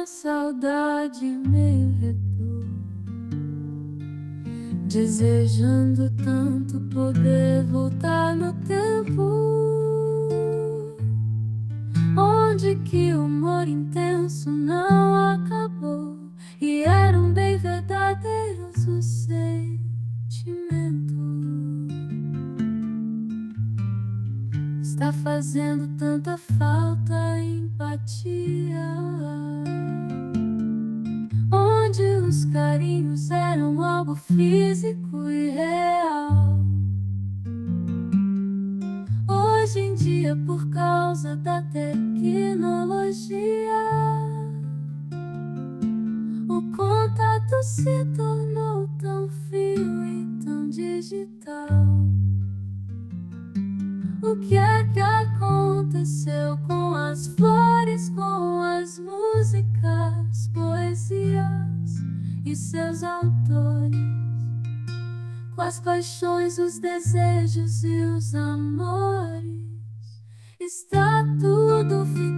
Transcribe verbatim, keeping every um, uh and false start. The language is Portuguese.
uma saudade meio retrô, desejando tanto poder voltar no tempo onde que o amor intenso não acabou e eram bem verdadeiros os sentimentos. Está fazendo tanta falta a empatia, onde os carinhos eram algo físico e real. Hoje em dia, por causa da tecnologia, o contato se tornou tão frio e tão digital. O que é que aconteceu com as flores, com as músicas, poesias e seus autores? Com as paixões, os desejos e os amores, está tudo fim.